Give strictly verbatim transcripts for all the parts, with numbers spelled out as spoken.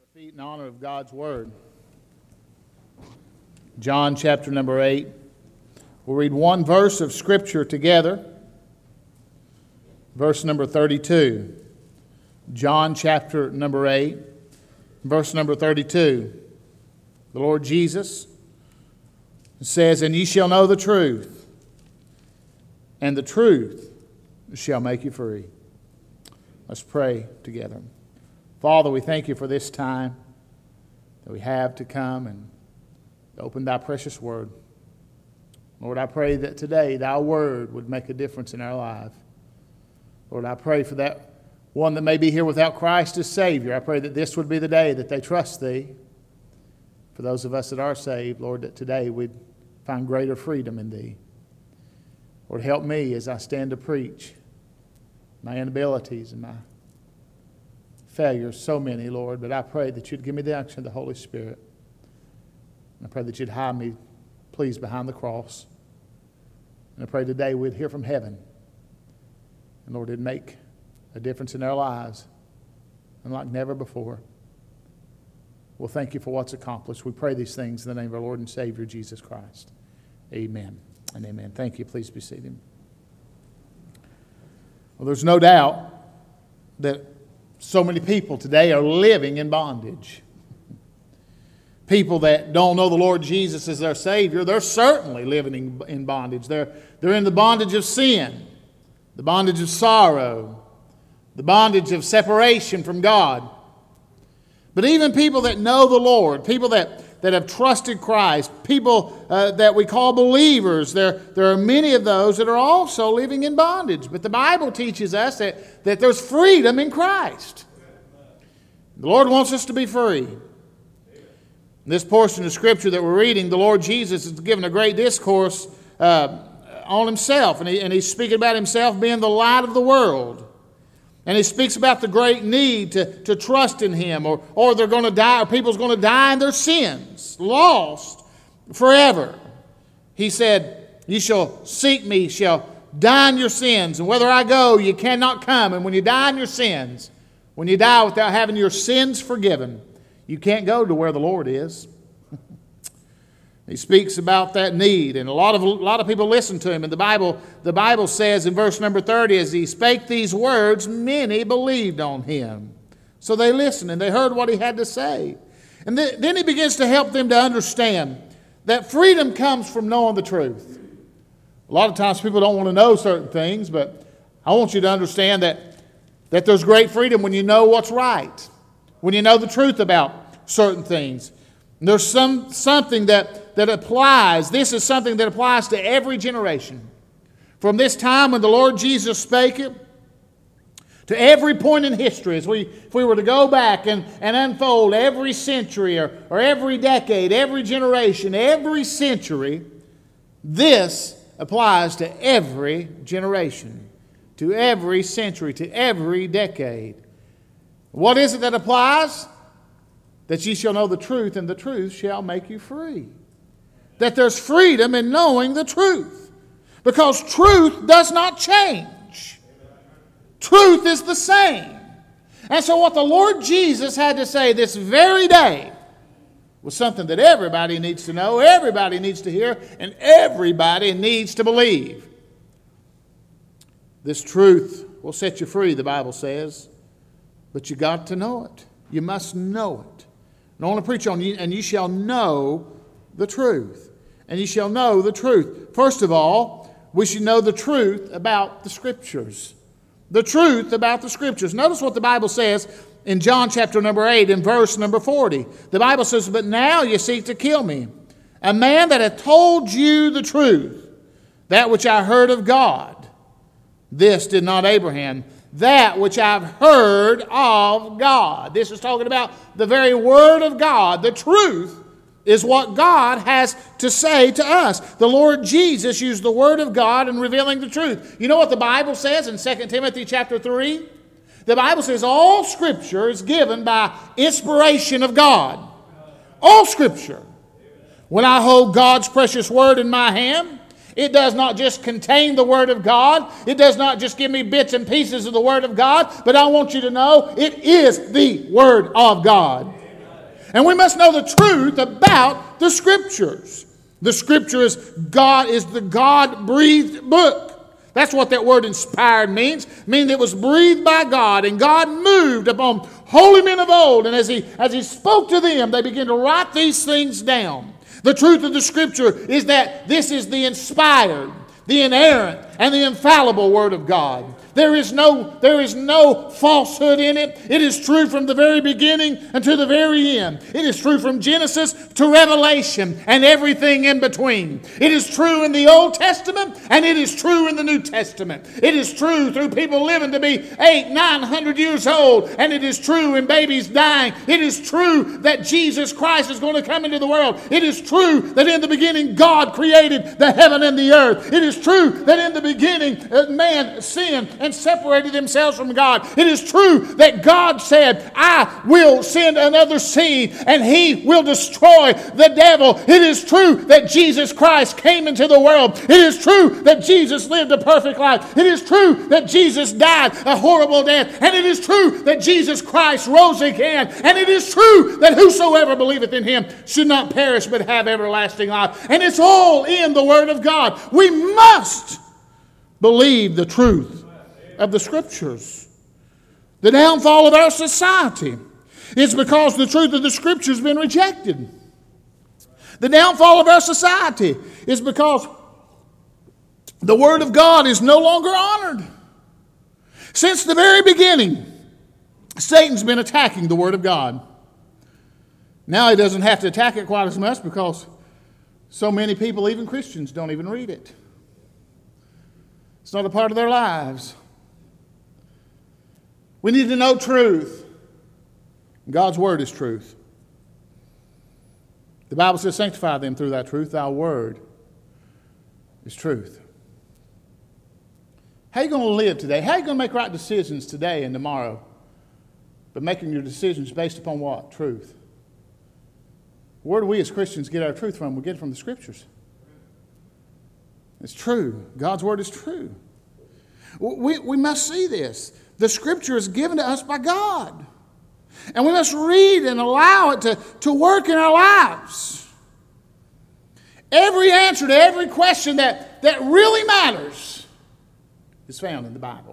Feet in honor of God's Word. John chapter number eight. We'll read one verse of Scripture together. Verse number thirty-two. John chapter number eight, verse number thirty-two. The Lord Jesus says, "And ye shall know the truth, and the truth shall make you free." Let's pray together. Father, we thank you for this time that we have to come and open thy precious word. Lord, I pray that today thy word would make a difference in our life. Lord, I pray for that one that may be here without Christ as Savior. I pray that this would be the day that they trust thee. For those of us that are saved, Lord, that today we'd find greater freedom in thee. Lord, help me as I stand to preach. My inabilities and my failures, so many, Lord, but I pray that you'd give me the action of the Holy Spirit. And I pray that you'd hide me, please, behind the cross. And I pray today we'd hear from heaven. And Lord, it'd make a difference in our lives, unlike never before. Well, thank you for what's accomplished. We pray these things in the name of our Lord and Savior, Jesus Christ. Amen and amen. Thank you. Please be seated. Well, there's no doubt that so many people today are living in bondage. People that don't know the Lord Jesus as their Savior, they're certainly living in bondage. They're, they're in the bondage of sin, the bondage of sorrow, the bondage of separation from God. But even people that know the Lord, people that, that have trusted Christ, people uh, that we call believers, there, there are many of those that are also living in bondage. But the Bible teaches us that, that there's freedom in Christ. The Lord wants us to be free. In this portion of Scripture that we're reading, the Lord Jesus is given a great discourse uh, on himself. And, he, and he's speaking about himself being the light of the world. And he speaks about the great need to, to trust in him, or, or they're going to die, or people's going to die in their sins, lost forever. He said, "Ye shall seek me, shall die in your sins, and whither I go, ye cannot come." And when you die in your sins, when you die without having your sins forgiven, you can't go to where the Lord is. He speaks about that need, and a lot of a lot of people listen to him. And the Bible, the Bible says in verse number thirty, as he spake these words, many believed on him. So they listened and they heard what he had to say. And th- then he begins to help them to understand that freedom comes from knowing the truth. A lot of times people don't want to know certain things, but I want you to understand that, that there's great freedom when you know what's right, when you know the truth about certain things. And there's some something that, that applies. This is something that applies to every generation. From this time when the Lord Jesus spake it, to every point in history, as we, if we were to go back and, and unfold every century or, or every decade, every generation, every century, this applies to every generation, to every century, to every decade. What is it that applies? That ye shall know the truth, and the truth shall make you free. That there's freedom in knowing the truth. Because truth does not change. Truth is the same. And so what the Lord Jesus had to say this very day was something that everybody needs to know, everybody needs to hear, and everybody needs to believe. This truth will set you free, the Bible says. But you got to know it. You must know it. And I want to preach on you, and you shall know the truth. And you shall know the truth. First of all, we should know the truth about the Scriptures. The truth about the Scriptures. Notice what the Bible says in John chapter number eight and verse number forty. The Bible says, "But now you seek to kill me, a man that hath told you the truth, that which I heard of God. This did not Abraham. That which I've heard of God." This is talking about the very Word of God. The truth is what God has to say to us. The Lord Jesus used the Word of God in revealing the truth. You know what the Bible says in Second Timothy chapter three? The Bible says all Scripture is given by inspiration of God. All Scripture. When I hold God's precious Word in my hand, it does not just contain the Word of God. It does not just give me bits and pieces of the Word of God. But I want you to know it is the Word of God. And we must know the truth about the Scriptures. The Scripture is God is the God-breathed book. That's what that word inspired means. It means it was breathed by God, and God moved upon holy men of old. And as he, as he spoke to them, they began to write these things down. The truth of the Scripture is that this is the inspired, the inerrant, and the infallible Word of God. There is no, there is no falsehood in it. It is true from the very beginning until the very end. It is true from Genesis to Revelation and everything in between. It is true in the Old Testament and it is true in the New Testament. It is true through people living to be eight, nine hundred years old, and it is true in babies dying. It is true that Jesus Christ is going to come into the world. It is true that in the beginning God created the heaven and the earth. It is true that in the beginning man sinned and separated themselves from God. It is true that God said, I will send another seed and he will destroy the devil. It is true that Jesus Christ came into the world. It is true that Jesus lived a perfect life. It is true that Jesus died a horrible death. And it is true that Jesus Christ rose again. And it is true that whosoever believeth in him should not perish but have everlasting life. And it's all in the Word of God. We must believe the truth of the Scriptures. The downfall of our society is because the truth of the Scriptures has been rejected. The downfall of our society is because the Word of God is no longer honored. Since the very beginning, Satan's been attacking the Word of God. Now he doesn't have to attack it quite as much because so many people, even Christians, don't even read it. It's not a part of their lives. We need to know truth. God's Word is truth. The Bible says, sanctify them through thy truth. Thy Word is truth. How are you going to live today? How are you going to make right decisions today and tomorrow? But making your decisions based upon what? Truth. Where do we as Christians get our truth from? We get it from the Scriptures. It's true. God's Word is true. We, we must see this. The Scripture is given to us by God. And we must read and allow it to, to work in our lives. Every answer to every question that, that really matters is found in the Bible.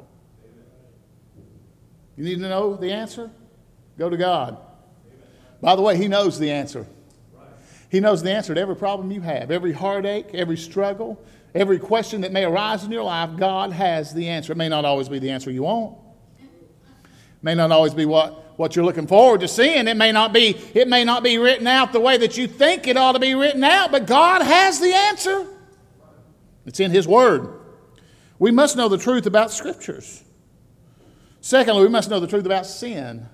You need to know the answer? Go to God. By the way, He knows the answer. He knows the answer to every problem you have, every heartache, every struggle, every question that may arise in your life. God has the answer. It may not always be the answer you want. It may not always be what, what you're looking forward to seeing. It may not be, it may not be written out the way that you think it ought to be written out, but God has the answer. It's in His Word. We must know the truth about Scriptures. Secondly, we must know the truth about sin.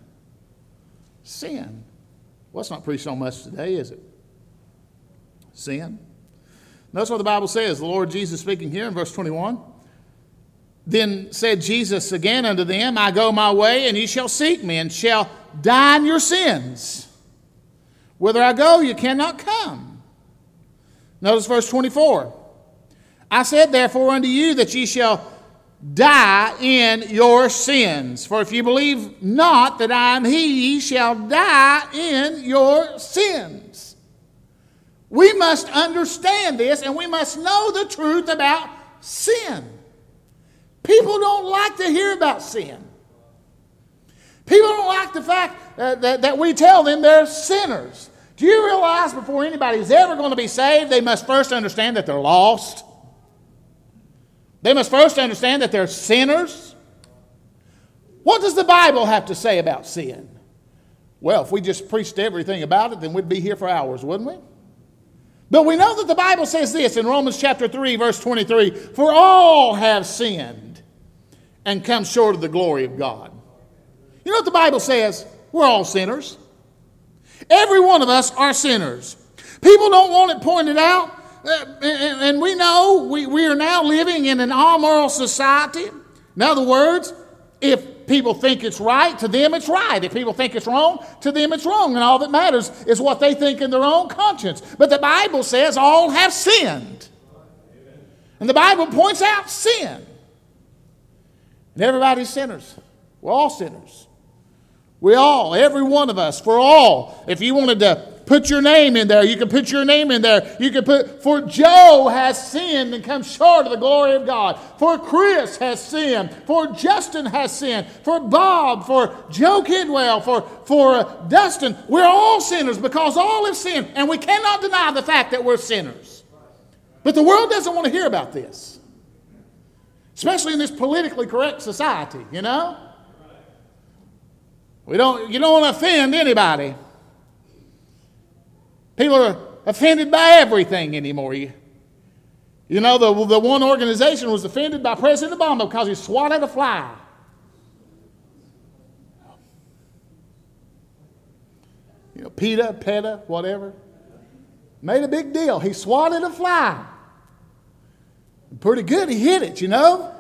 Sin. Well, it's not preached on much today, is it? Sin. Notice what the Bible says. The Lord Jesus speaking here in verse twenty-one. Then said Jesus again unto them, I go my way, and ye shall seek me, and shall die in your sins. Whither I go, you cannot come. Notice verse twenty-four. I said therefore unto you that ye shall die in your sins. For if you believe not that I am He, ye shall die in your sins. We must understand this, and we must know the truth about sin. People don't like to hear about sin. People don't like the fact uh, that, that we tell them they're sinners. Do you realize before anybody's ever going to be saved, they must first understand that they're lost? They must first understand that they're sinners. What does the Bible have to say about sin? Well, if we just preached everything about it, then we'd be here for hours, wouldn't we? But we know that the Bible says this in Romans chapter three, verse twenty-three, for all have sinned and come short of the glory of God. You know what the Bible says? We're all sinners. Every one of us are sinners. People don't want it pointed out. Uh, and, and we know we, we are now living in an all-moral society. In other words, if people think it's right, to them it's right. If people think it's wrong, to them it's wrong. And all that matters is what they think in their own conscience. But the Bible says all have sinned. And the Bible points out sin. And everybody's sinners. We're all sinners. We all, every one of us, for all. If you wanted to put your name in there, you can put your name in there. You can put, for Joe has sinned and come short of the glory of God. For Chris has sinned. For Justin has sinned. For Bob, for Joe Kidwell, for, for uh, Dustin. We're all sinners because all have sinned. And we cannot deny the fact that we're sinners. But the world doesn't want to hear about this. Especially in this politically correct society, you know? We don't, you don't want to offend anybody. People are offended by everything anymore. You, you know, the, the one organization was offended by President Obama because he swatted a fly. You know, PETA, PETA, whatever. Made a big deal. He swatted a fly. Pretty good, he hit it, you know.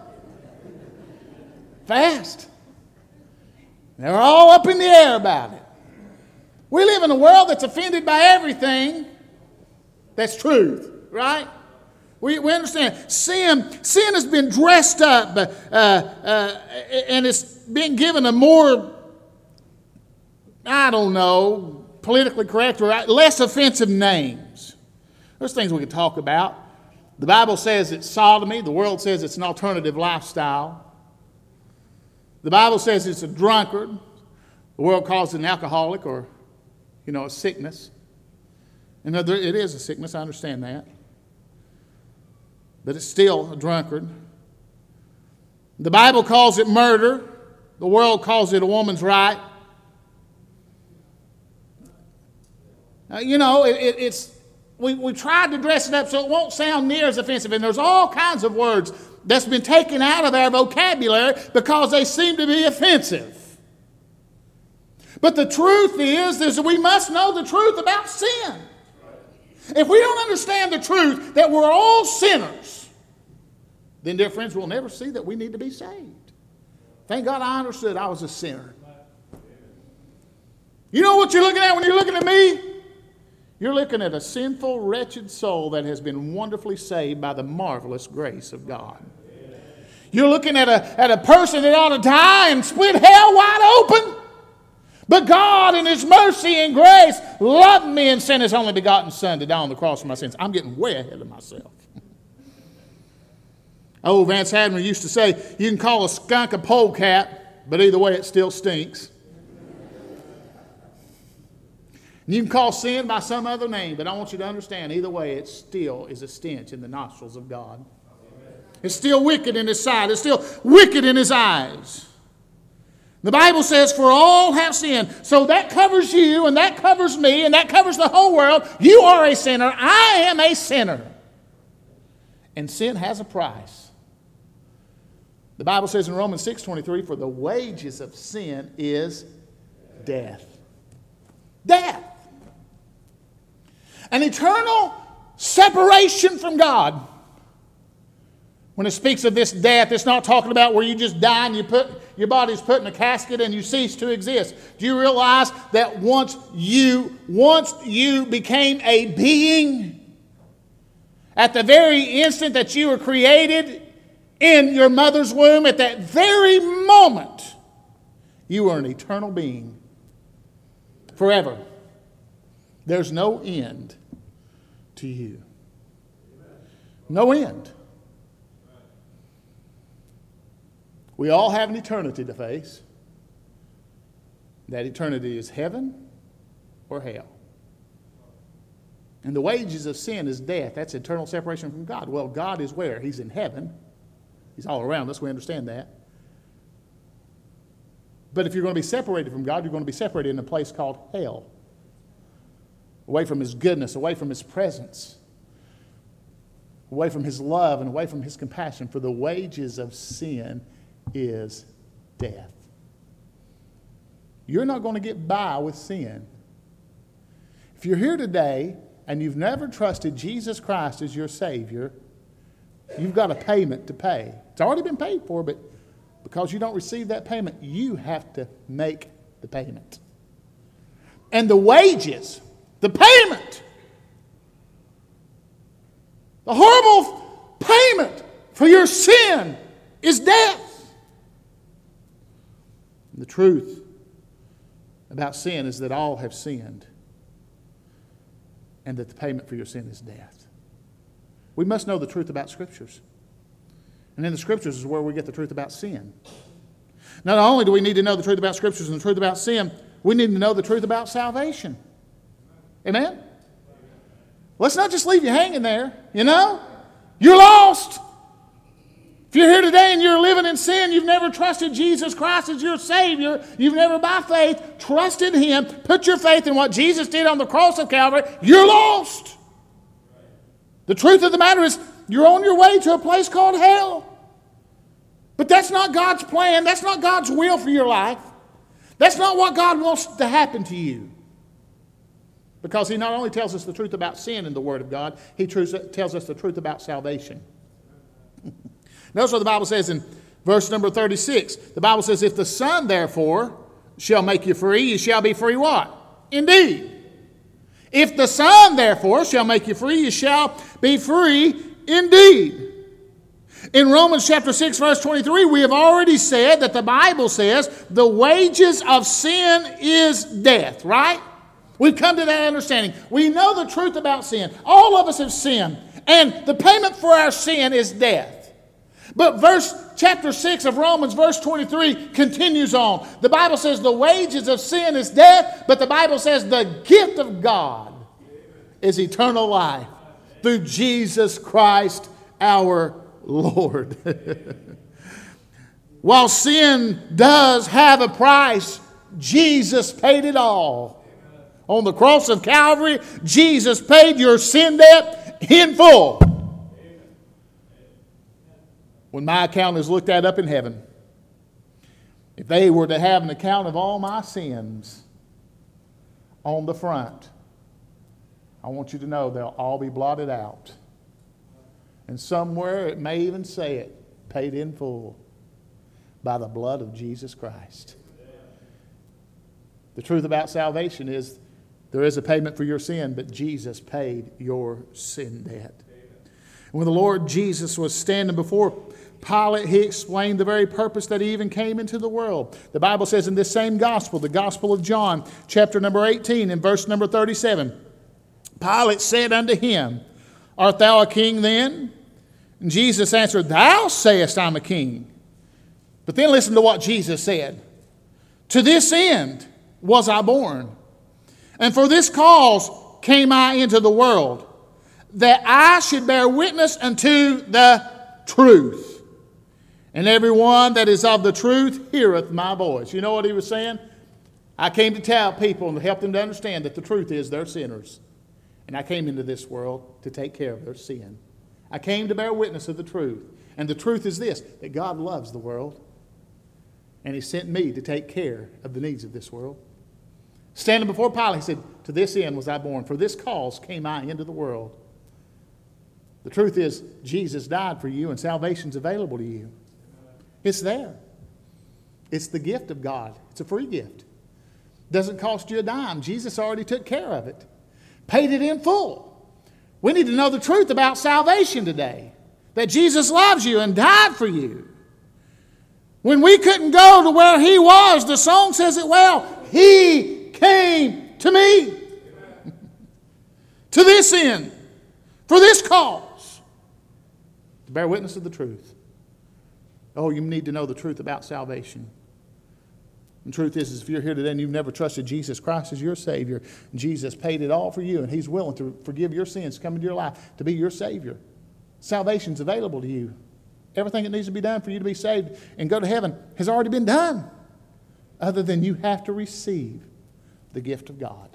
Fast. They were all up in the air about it. We live in a world that's offended by everything that's truth, right? We, we understand sin, sin has been dressed up uh, uh, and it's been given a more, I don't know, politically correct or less offensive names. There's things we could talk about. The Bible says it's sodomy. The world says it's an alternative lifestyle. The Bible says it's a drunkard. The world calls it an alcoholic or, you know, a sickness. And it is a sickness, I understand that. But it's still a drunkard. The Bible calls it murder. The world calls it a woman's right. Uh, you know, it, it, it's we, we tried to dress it up so it won't sound near as offensive. And there's all kinds of words that's been taken out of our vocabulary because they seem to be offensive. But the truth is, is that we must know the truth about sin. If we don't understand the truth that we're all sinners, then, dear friends, we'll never see that we need to be saved. Thank God I understood I was a sinner. You know what you're looking at when you're looking at me? You're looking at a sinful, wretched soul that has been wonderfully saved by the marvelous grace of God. You're looking at a, at a person that ought to die and split hell wide open. But God in His mercy and grace loved me and sent His only begotten Son to die on the cross for my sins. I'm getting way ahead of myself. Oh, Vance Hadner used to say, you can call a skunk a polecat, but either way it still stinks. And you can call sin by some other name, but I want you to understand, either way it still is a stench in the nostrils of God. It's still wicked in His sight. It's still wicked in His eyes. The Bible says, for all have sinned. So that covers you, and that covers me, and that covers the whole world. You are a sinner. I am a sinner. And sin has a price. The Bible says in Romans six twenty-three, for the wages of sin is death. Death. An eternal separation from God. When it speaks of this death, it's not talking about where you just die and you put, your body's put in a casket and you cease to exist. Do you realize that once you, once you became a being, at the very instant that you were created in your mother's womb, at that very moment, you are an eternal being. Forever. There's no end to you. No end. We all have an eternity to face. That eternity is heaven or hell. And the wages of sin is death. That's eternal separation from God. Well, God is where? He's in heaven. He's all around us. We understand that. But if you're going to be separated from God, you're going to be separated in a place called hell. Away from His goodness, away from His presence, away from His love, and away from His compassion. For the wages of sin is death. You're not going to get by with sin. If you're here today and you've never trusted Jesus Christ as your Savior, you've got a payment to pay. It's already been paid for, but because you don't receive that payment, you have to make the payment. And the wages, the payment, the horrible payment for your sin is death. And the truth about sin is that all have sinned and that the payment for your sin is death. We must know the truth about Scriptures. And in the Scriptures is where we get the truth about sin. Not only do we need to know the truth about Scriptures and the truth about sin, we need to know the truth about salvation. Amen? Let's not just leave you hanging there, you know? You're lost. If you're here today and you're living in sin, you've never trusted Jesus Christ as your Savior, you've never by faith trusted Him, put your faith in what Jesus did on the cross of Calvary, you're lost. The truth of the matter is, you're on your way to a place called hell. But that's not God's plan. That's not God's will for your life. That's not what God wants to happen to you. Because He not only tells us the truth about sin in the Word of God, He tells us the truth about salvation. Notice what the Bible says in verse number thirty-six. The Bible says, if the Son, therefore, shall make you free, you shall be free what? Indeed. If the Son, therefore, shall make you free, you shall be free indeed. In Romans chapter six, verse twenty-three, we have already said that the Bible says the wages of sin is death, right? We've come to that understanding. We know the truth about sin. All of us have sinned, and the payment for our sin is death. But verse chapter six of Romans, verse twenty-three, continues on. The Bible says the wages of sin is death, but the Bible says the gift of God is eternal life through Jesus Christ our Lord. While sin does have a price, Jesus paid it all. On the cross of Calvary, Jesus paid your sin debt in full. When my account is looked at up in heaven, if they were to have an account of all my sins on the front, I want you to know they'll all be blotted out. And somewhere it may even say it, paid in full by the blood of Jesus Christ. The truth about salvation is there is a payment for your sin, but Jesus paid your sin debt. When the Lord Jesus was standing before Pilate, He explained the very purpose that He even came into the world. The Bible says in this same gospel, the Gospel of John, chapter number eighteen, and verse number thirty-seven, Pilate said unto him, art thou a king then? And Jesus answered, thou sayest I'm a king. But then listen to what Jesus said. To this end was I born, and for this cause came I into the world, that I should bear witness unto the truth. And everyone that is of the truth heareth my voice. You know what He was saying? I came to tell people and to help them to understand that the truth is they're sinners. And I came into this world to take care of their sin. I came to bear witness of the truth. And the truth is this, that God loves the world. And He sent me to take care of the needs of this world. Standing before Pilate, He said, to this end was I born. For this cause came I into the world. The truth is, Jesus died for you and salvation's available to you. It's there. It's the gift of God. It's a free gift. Doesn't cost you a dime. Jesus already took care of it. Paid it in full. We need to know the truth about salvation today. That Jesus loves you and died for you. When we couldn't go to where He was, the song says it well, He came to me. To this end. For this cause. To bear witness of the truth. Oh, you need to know the truth about salvation. The truth is, is if you're here today and you've never trusted Jesus Christ as your Savior, Jesus paid it all for you, and He's willing to forgive your sins, come into your life, to be your Savior. Salvation's available to you. Everything that needs to be done for you to be saved and go to heaven has already been done, other than you have to receive the gift of God.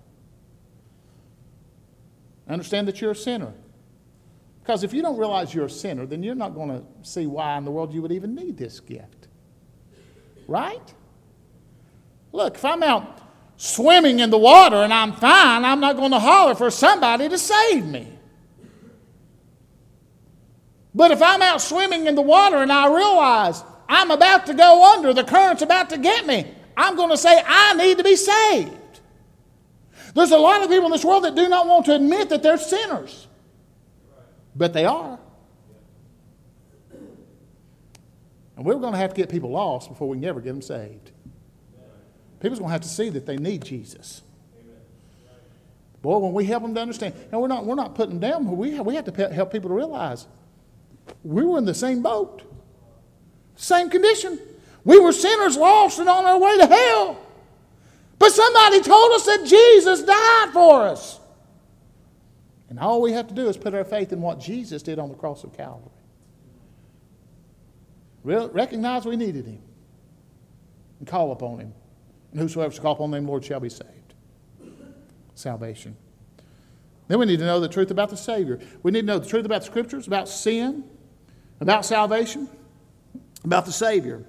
Understand that you're a sinner. Because if you don't realize you're a sinner, then you're not going to see why in the world you would even need this gift. Right? Look, if I'm out swimming in the water and I'm fine, I'm not going to holler for somebody to save me. But if I'm out swimming in the water and I realize I'm about to go under, the current's about to get me, I'm going to say, I need to be saved. There's a lot of people in this world that do not want to admit that they're sinners. But they are. And we're going to have to get people lost before we can ever get them saved. People's going to have to see that they need Jesus. Boy, when we help them to understand, and we're not, we're not putting them down, we have, we have to help people to realize we were in the same boat, same condition. We were sinners lost and on our way to hell. But somebody told us that Jesus died for us. And all we have to do is put our faith in what Jesus did on the cross of Calvary. Real, recognize we needed him. And call upon him. And whosoever shall call upon the name of the Lord shall be saved. Salvation. Then we need to know the truth about the Savior. We need to know the truth about the Scriptures, about sin, about salvation, about the Savior.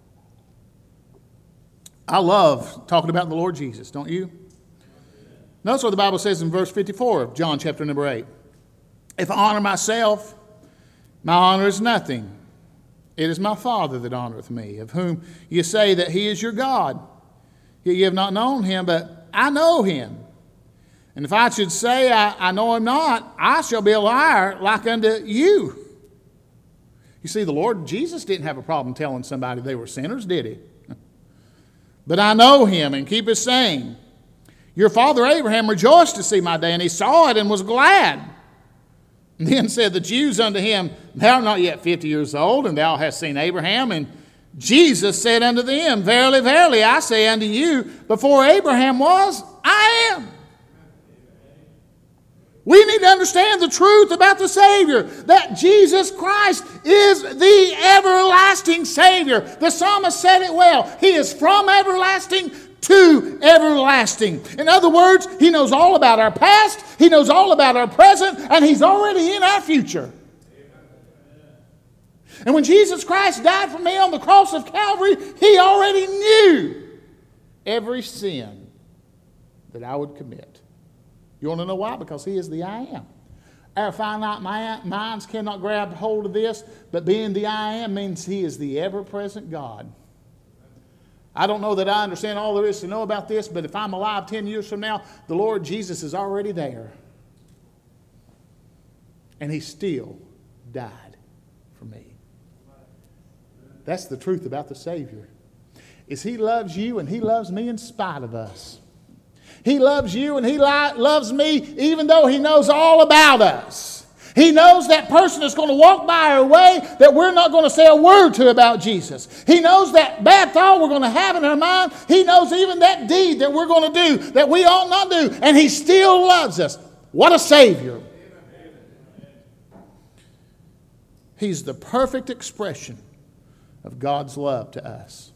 I love talking about the Lord Jesus, don't you? Notice what the Bible says in verse fifty-four of John chapter number eight. If I honor myself, my honor is nothing. It is my Father that honoreth me, of whom you say that he is your God. Yet ye have not known him, but I know him. And if I should say I, I know him not, I shall be a liar like unto you. You see, the Lord Jesus didn't have a problem telling somebody they were sinners, did he? But I know him and keep his saying. Your father Abraham rejoiced to see my day, and he saw it and was glad. And then said the Jews unto him, Thou art not yet fifty years old, and thou hast seen Abraham. And Jesus said unto them, Verily, verily, I say unto you, before Abraham was, I am. We need to understand the truth about the Savior, that Jesus Christ is the everlasting Savior. The psalmist said it well. He is from everlasting to everlasting. In other words, he knows all about our past, he knows all about our present, and he's already in our future. And when Jesus Christ died for me on the cross of Calvary, he already knew every sin that I would commit. You want to know why? Because he is the I am. Our finite minds cannot grab hold of this, but being the I am means he is the ever-present God. I don't know that I understand all there is to know about this, but if I'm alive ten years from now, the Lord Jesus is already there. And he still died for me. That's the truth about the Savior. Is he loves you and he loves me in spite of us. He loves you and he li- loves me even though he knows all about us. He knows that person is going to walk by our way that we're not going to say a word to about Jesus. He knows that bad thought we're going to have in our mind. He knows even that deed that we're going to do that we ought not do. And he still loves us. What a Savior. He's the perfect expression of God's love to us.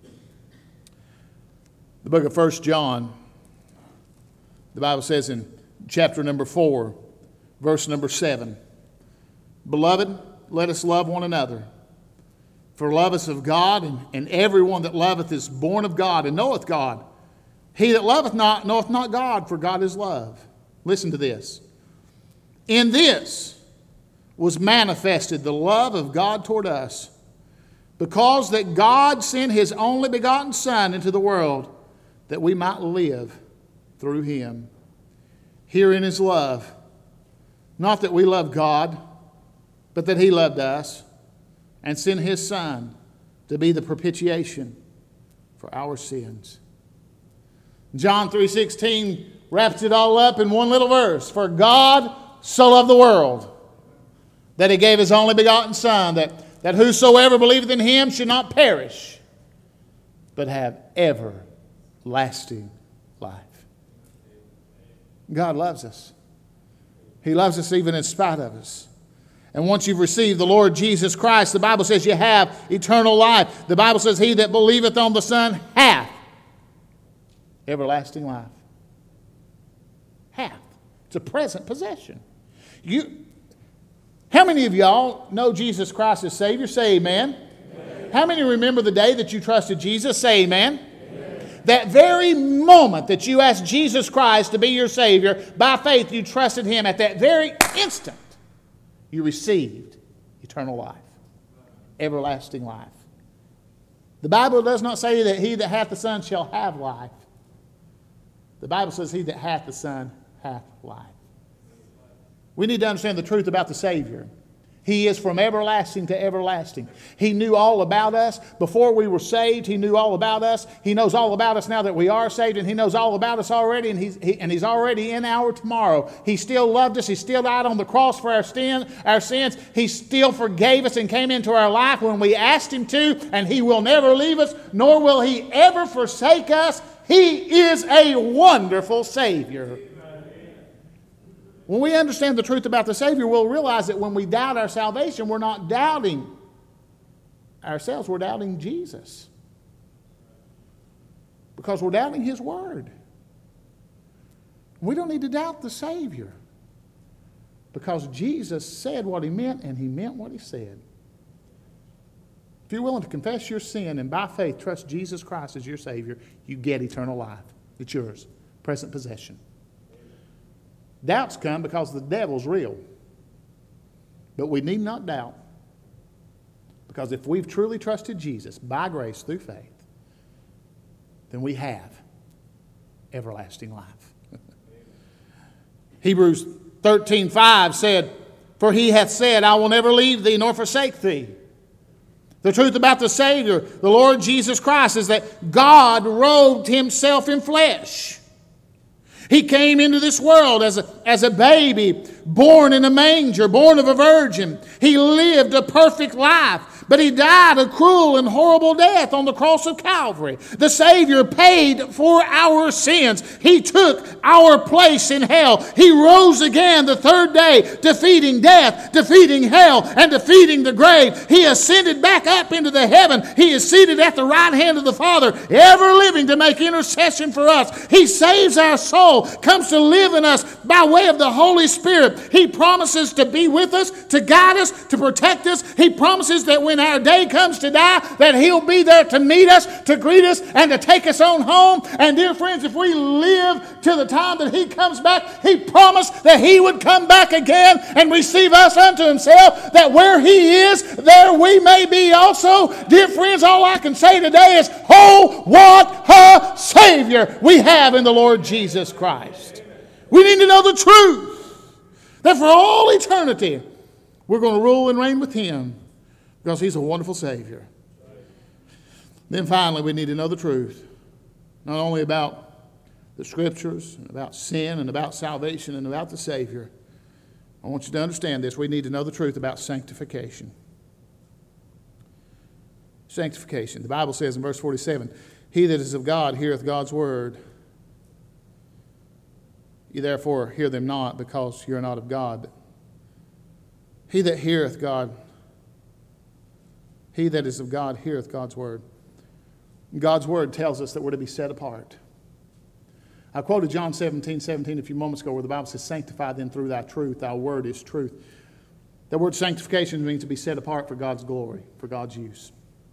The book of First John, the Bible says in chapter number four, verse number seven, Beloved, let us love one another. For love is of God, and, and everyone that loveth is born of God and knoweth God. He that loveth not knoweth not God, for God is love. Listen to this. In this was manifested the love of God toward us, because that God sent his only begotten Son into the world, that we might live through him. Herein is love. Not that we love God, but that he loved us and sent his Son to be the propitiation for our sins. John three sixteen wraps it all up in one little verse. For God so loved the world that he gave his only begotten Son, that, that whosoever believeth in him should not perish, but have everlasting life. God loves us. He loves us even in spite of us. And once you've received the Lord Jesus Christ, the Bible says you have eternal life. The Bible says he that believeth on the Son hath everlasting life. Hath. It's a present possession. You, how many of y'all know Jesus Christ as Savior? Say amen. Amen. How many remember the day that you trusted Jesus? Say amen. That very moment that you asked Jesus Christ to be your Savior, by faith you trusted him. At that very instant, you received eternal life, everlasting life. The Bible does not say that he that hath the Son shall have life. The Bible says he that hath the Son hath life. We need to understand the truth about the Savior. He is from everlasting to everlasting. He knew all about us before we were saved. He knew all about us. He knows all about us now that we are saved, and He knows all about us already, and He's, he, and he's already in our tomorrow. He still loved us. He still died on the cross for our, sin, our sins. He still forgave us and came into our life when we asked Him to, and He will never leave us, nor will He ever forsake us. He is a wonderful Savior. When we understand the truth about the Savior, we'll realize that when we doubt our salvation, we're not doubting ourselves, we're doubting Jesus. Because we're doubting His Word. We don't need to doubt the Savior. Because Jesus said what He meant, and He meant what He said. If you're willing to confess your sin and by faith trust Jesus Christ as your Savior, you get eternal life. It's yours, present possession. Doubts come because the devil's real. But we need not doubt. Because if we've truly trusted Jesus by grace through faith, then we have everlasting life. Hebrews thirteen five said, "For He hath said, I will never leave thee nor forsake thee." The truth about the Savior, the Lord Jesus Christ, is that God robed Himself in flesh. He came into this world as a, as a baby, born in a manger, born of a virgin. He lived a perfect life, but He died a cruel and horrible death on the cross of Calvary. The Savior paid for our sins. He took our place in hell. He rose again the third day, defeating death, defeating hell, and defeating the grave. He ascended back up into the heaven. He is seated at the right hand of the Father, ever living to make intercession for us. He saves our soul, comes to live in us by way of the Holy Spirit. He promises to be with us, to guide us, to protect us. He promises that when our day comes to die, that He'll be there to meet us, to greet us, and to take us on home. And dear friends, if we live till the time that He comes back, He promised that He would come back again and receive us unto Himself, that where He is, there we may be also. Dear friends, all I can say today is, oh, what a Savior we have in the Lord Jesus Christ. We need to know the truth, that for all eternity, we're going to rule and reign with Him because He's a wonderful Savior. Then finally, we need to know the truth, not only about the Scriptures, and about sin, and about salvation, and about the Savior. I want you to understand this. We need to know the truth about sanctification. Sanctification. The Bible says in verse forty-seven, "He that is of God heareth God's word. You therefore hear them not, because you are not of God. He that heareth God, he that is of God heareth God's word." God's word tells us that we're to be set apart. I quoted John seventeen seventeen a few moments ago, where the Bible says, "Sanctify them through thy truth. Thy word is truth." The word sanctification means to be set apart for God's glory, for God's use.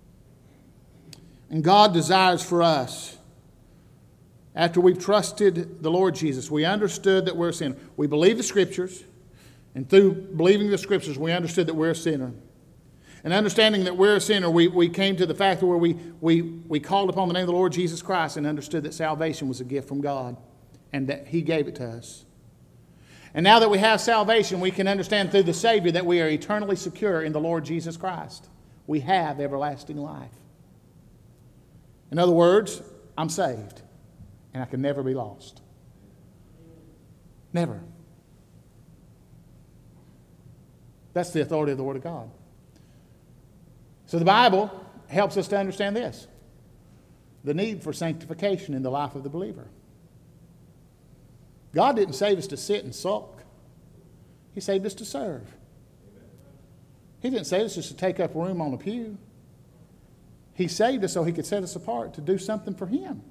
And God desires for us, after we've trusted the Lord Jesus, we understood that we're a sinner. We believe the Scriptures, and through believing the Scriptures, we understood that we're a sinner. And understanding that we're a sinner, we, we came to the fact where we, we, we called upon the name of the Lord Jesus Christ and understood that salvation was a gift from God and that He gave it to us. And now that we have salvation, we can understand through the Savior that we are eternally secure in the Lord Jesus Christ. We have everlasting life. In other words, I'm saved, and I can never be lost. Never. That's the authority of the Word of God. So the Bible helps us to understand this: the need for sanctification in the life of the believer. God didn't save us to sit and sulk. He saved us to serve. He didn't save us just to take up room on a pew. He saved us so He could set us apart to do something for Him.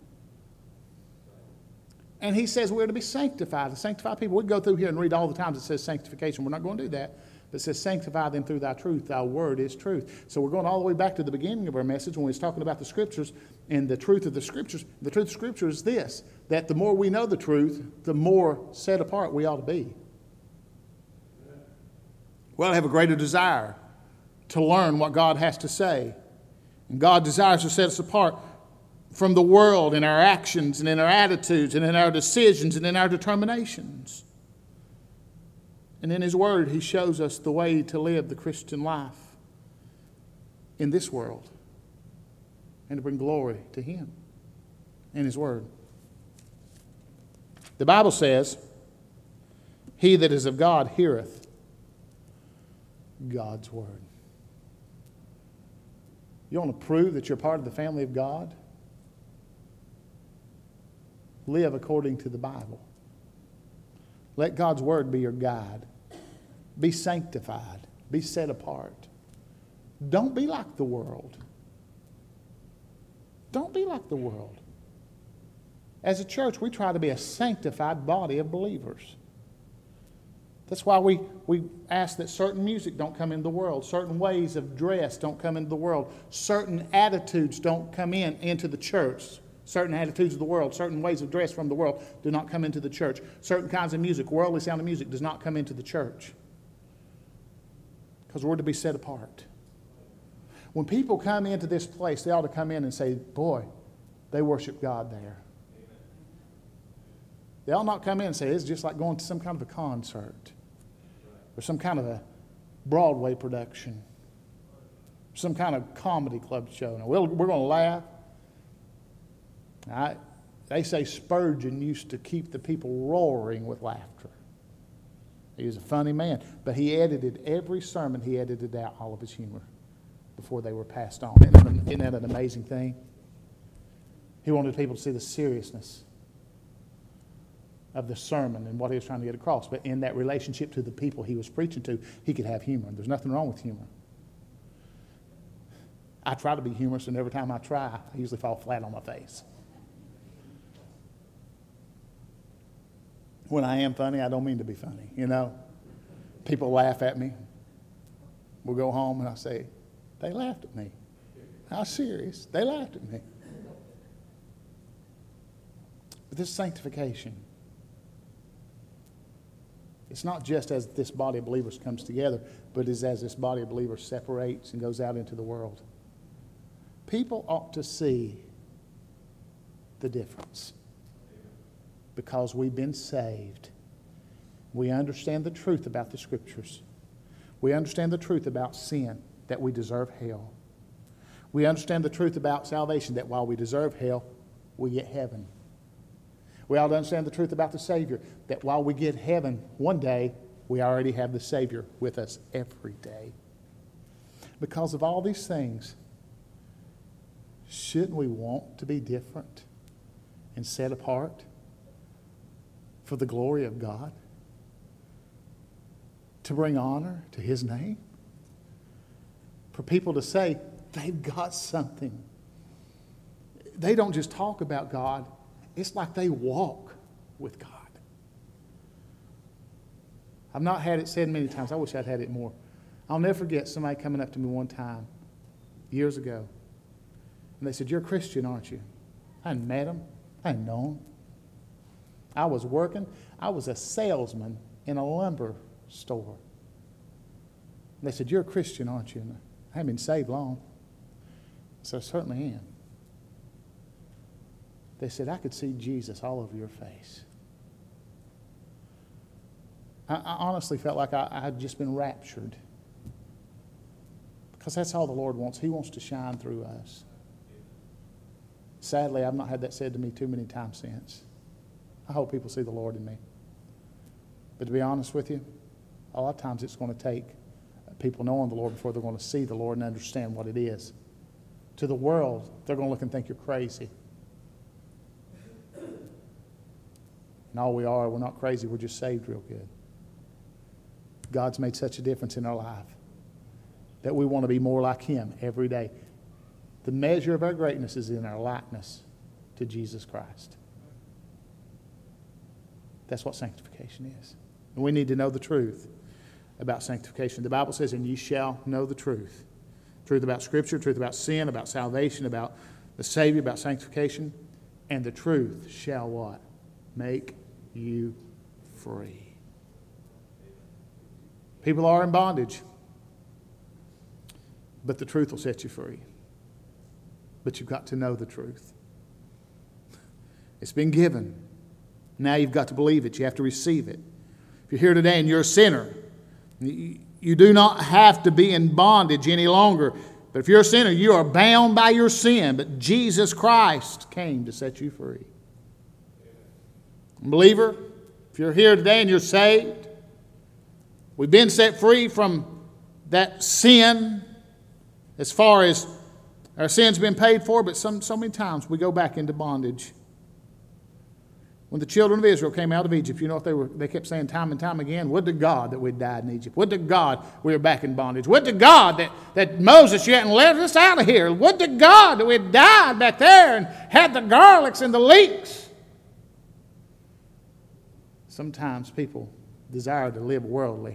And He says we're to be sanctified, to sanctify people. We go through here and read all the times it says sanctification. We're not going to do that. But it says, "Sanctify them through thy truth. Thy word is truth." So we're going all the way back to the beginning of our message when we was talking about the Scriptures and the truth of the Scriptures. The truth of the Scripture is this: that the more we know the truth, the more set apart we ought to be. We ought to have a greater desire to learn what God has to say. And God desires to set us apart from the world in our actions and in our attitudes and in our decisions and in our determinations. And in His Word, He shows us the way to live the Christian life in this world and to bring glory to Him in His Word. The Bible says, "He that is of God heareth God's Word." You want to prove that you're part of the family of God? Live according to the Bible. Let God's Word be your guide. Be sanctified. Be set apart. Don't be like the world. Don't be like the world. As a church, we try to be a sanctified body of believers. That's why we, we ask that certain music don't come into the world, certain ways of dress don't come into the world, certain attitudes don't come in into the church. Certain attitudes of the world, certain ways of dress from the world do not come into the church. Certain kinds of music, worldly sounding music, does not come into the church. Because we're to be set apart. When people come into this place, they ought to come in and say, boy, they worship God there. They ought not come in and say, it's just like going to some kind of a concert or some kind of a Broadway production, some kind of comedy club show. Now, we're, we're going to laugh. I, they say Spurgeon used to keep the people roaring with laughter. He was a funny man, but he edited every sermon, he edited out all of his humor before they were passed on. Isn't that, isn't that an amazing thing? He wanted people to see the seriousness of the sermon and what he was trying to get across. But in that relationship to the people he was preaching to, he could have humor. There's nothing wrong with humor. I try to be humorous, and every time I try, I usually fall flat on my face. When I am funny, I don't mean to be funny, you know. People laugh at me. We'll go home and I say, they laughed at me. How serious? They laughed at me. But this sanctification, it's not just as this body of believers comes together, but it's as this body of believers separates and goes out into the world. People ought to see the difference. Because we've been saved. We understand the truth about the Scriptures. We understand the truth about sin, that we deserve hell. We understand the truth about salvation, that while we deserve hell, we get heaven. We ought to understand the truth about the Savior, that while we get heaven one day, we already have the Savior with us every day. Because of all these things, shouldn't we want to be different and set apart for the glory of God? To bring honor to His name? For people to say, they've got something. They don't just talk about God. It's like they walk with God. I've not had it said many times. I wish I'd had it more. I'll never forget somebody coming up to me one time, years ago. And they said, you're a Christian, aren't you? I hadn't met him. I hadn't known him. I was working. I was a salesman in a lumber store. And they said, you're a Christian, aren't you? And I haven't been saved long. So I certainly am. They said, I could see Jesus all over your face. I, I honestly felt like I, I had just been raptured. Because that's all the Lord wants. He wants to shine through us. Sadly, I've not had that said to me too many times since. I hope people see the Lord in me. But to be honest with you, a lot of times it's going to take people knowing the Lord before they're going to see the Lord and understand what it is. To the world, they're going to look and think you're crazy. And all we are, we're not crazy, we're just saved real good. God's made such a difference in our life that we want to be more like Him every day. The measure of our greatness is in our likeness to Jesus Christ. That's what sanctification is. And we need to know the truth about sanctification. The Bible says, and ye shall know the truth. Truth about Scripture, truth about sin, about salvation, about the Savior, about sanctification. And the truth shall what? Make you free. People are in bondage. But the truth will set you free. But you've got to know the truth. It's been given. Now you've got to believe it. You have to receive it. If you're here today and you're a sinner, You do not have to be in bondage any longer. But if you're a sinner, you are bound by your sin. But Jesus Christ came to set you free. Believer, if you're here today and you're saved, we've been set free from that sin as far as our sin's been paid for, but some, so many times we go back into bondage. When the children of Israel came out of Egypt, you know what they were? They kept saying time and time again, would to God that we'd died in Egypt. Would to God we were back in bondage. Would to God that, that Moses, you hadn't let us out of here. Would to God that we'd died back there and had the garlics and the leeks. Sometimes people desire to live worldly.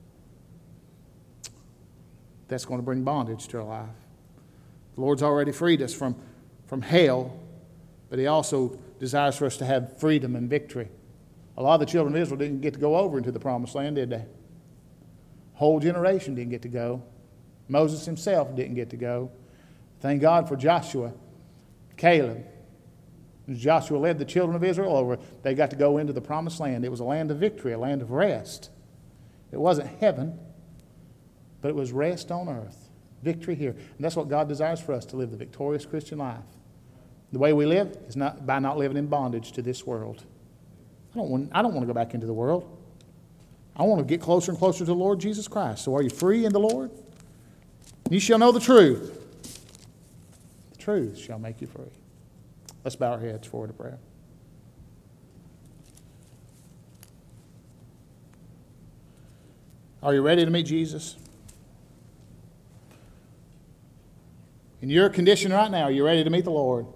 That's going to bring bondage to our life. The Lord's already freed us from, from hell, but He also desires for us to have freedom and victory. A lot of the children of Israel didn't get to go over into the promised land, did they? Whole generation didn't get to go. Moses himself didn't get to go. Thank God for Joshua, Caleb. As Joshua led the children of Israel over, they got to go into the promised land. It was a land of victory, a land of rest. It wasn't heaven, but it was rest on earth. Victory here. And that's what God desires for us, to live the victorious Christian life. The way we live is not by not living in bondage to this world. I don't want, I don't want to go back into the world. I want to get closer and closer to the Lord Jesus Christ. So are you free in the Lord? You shall know the truth. The truth shall make you free. Let's bow our heads forward to prayer. Are you ready to meet Jesus? In your condition right now, are you ready to meet the Lord?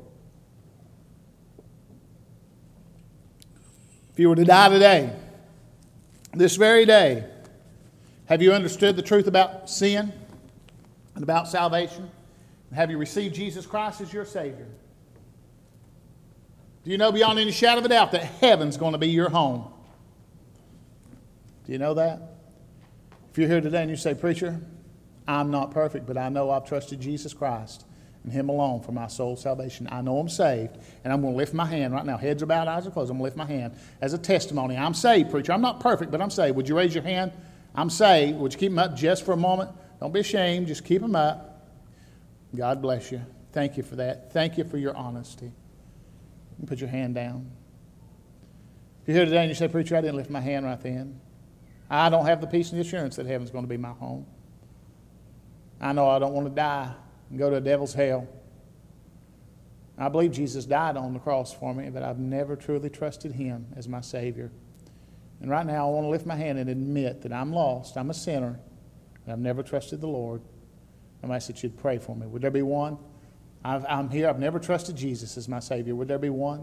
If you were to die today, this very day, have you understood the truth about sin and about salvation? Have you received Jesus Christ as your Savior? Do you know beyond any shadow of a doubt that heaven's going to be your home? Do you know that? If you're here today and you say, preacher, I'm not perfect, but I know I've trusted Jesus Christ and Him alone for my soul's salvation. I know I'm saved, and I'm going to lift my hand right now. Heads are bowed, eyes are closed. I'm going to lift my hand as a testimony. I'm saved, preacher. I'm not perfect, but I'm saved. Would you raise your hand? I'm saved. Would you keep them up just for a moment? Don't be ashamed. Just keep them up. God bless you. Thank you for that. Thank you for your honesty. You can put your hand down. If you're here today and you say, preacher, I didn't lift my hand right then. I don't have the peace and the assurance that heaven's going to be my home. I know I don't want to die and go to a devil's hell. I believe Jesus died on the cross for me, but I've never truly trusted Him as my Savior. And right now I want to lift my hand and admit that I'm lost, I'm a sinner, and I've never trusted the Lord. I'm asking that you'd pray for me. Would there be one? I've, I'm here, I've never trusted Jesus as my Savior. Would there be one?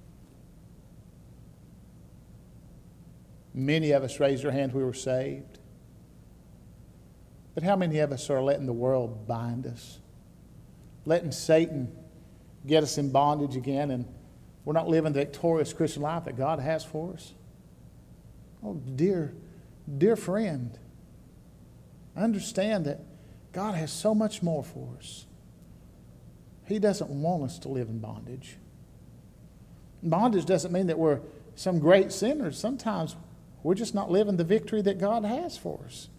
Many of us raised our hand, we were saved. But how many of us are letting the world bind us? Letting Satan get us in bondage again, and we're not living the victorious Christian life that God has for us? Oh, dear, dear friend, I understand that God has so much more for us. He doesn't want us to live in bondage. Bondage doesn't mean that we're some great sinners. Sometimes we're just not living the victory that God has for us.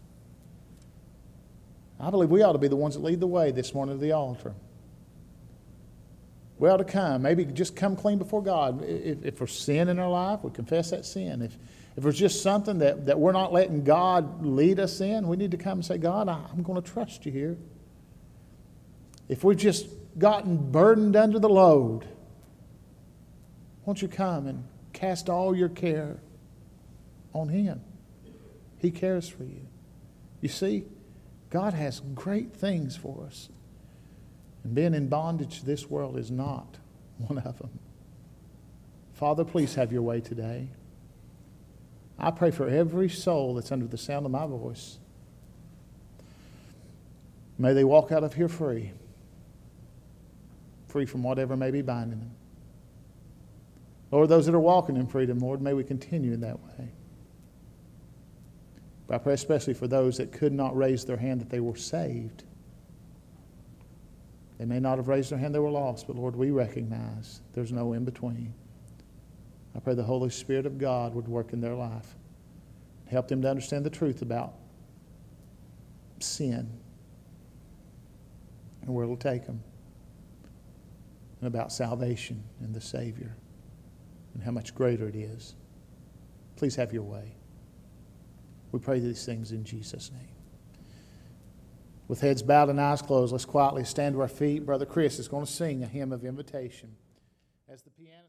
I believe we ought to be the ones that lead the way this morning to the altar. We ought to come, maybe just come clean before God. If, if there's sin in our life, we confess that sin. If, if there's just something that, that we're not letting God lead us in, we need to come and say, God, I, I'm going to trust you here. If we've just gotten burdened under the load, won't you come and cast all your care on Him? He cares for you. You see, God has great things for us. And being in bondage to this world is not one of them. Father, please have your way today. I pray for every soul that's under the sound of my voice. May they walk out of here free. Free from whatever may be binding them. Lord, those that are walking in freedom, Lord, may we continue in that way. But I pray especially for those that could not raise their hand that they were saved. They may not have raised their hand, they were lost, but Lord, we recognize there's no in between. I pray the Holy Spirit of God would work in their life. Help them to understand the truth about sin and where it'll take them, and about salvation and the Savior and how much greater it is. Please have your way. We pray these things in Jesus' name. With heads bowed and eyes closed, let's quietly stand to our feet. Brother Chris is going to sing a hymn of invitation. As the piano